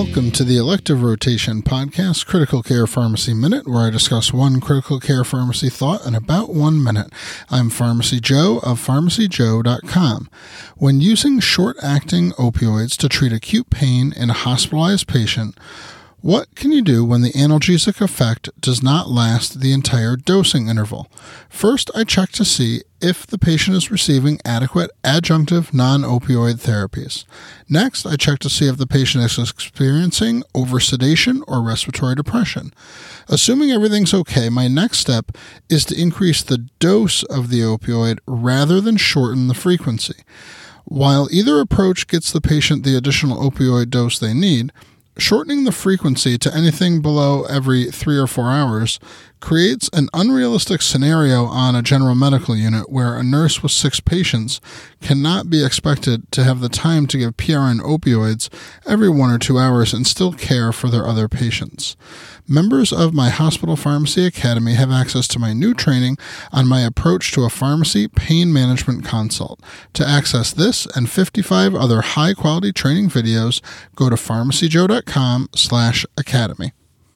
Welcome to the Elective Rotation Podcast, Critical Care Pharmacy Minute, where I discuss one critical care pharmacy thought in about 1 minute. I'm Pharmacy Joe of PharmacyJoe.com. When using short-acting opioids to treat acute pain in a hospitalized patient, what can you do when the analgesic effect does not last the entire dosing interval? First, I check to see if the patient is receiving adequate adjunctive non-opioid therapies. Next, I check to see if the patient is experiencing oversedation or respiratory depression. Assuming everything's okay, my next step is to increase the dose of the opioid rather than shorten the frequency. While either approach gets the patient the additional opioid dose they need, shortening the frequency to anything below every 3 or 4 hours creates an unrealistic scenario on a general medical unit where a nurse with 6 patients cannot be expected to have the time to give PRN opioids every 1 or 2 hours and still care for their other patients. Members of my Hospital Pharmacy Academy have access to my new training on my approach to a pharmacy pain management consult. To access this and 55 other high-quality training videos, go to PharmacyJoe.com/academy.